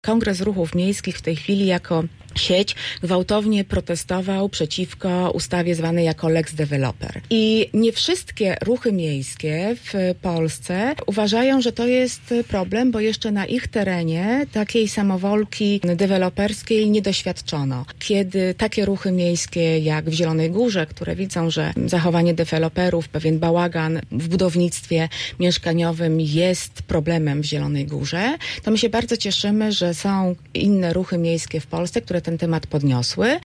Kongres Ruchów Miejskich w tej chwili jako sieć gwałtownie protestował przeciwko ustawie zwanej jako Lex Developer. I nie wszystkie ruchy miejskie w Polsce uważają, że to jest problem, bo jeszcze na ich terenie takiej samowolki deweloperskiej nie doświadczono. Kiedy takie ruchy miejskie jak w Zielonej Górze, które widzą, że zachowanie deweloperów, pewien bałagan w budownictwie mieszkaniowym jest problemem w Zielonej Górze, to my się bardzo cieszymy, że są inne ruchy miejskie w Polsce, które ten temat podniosły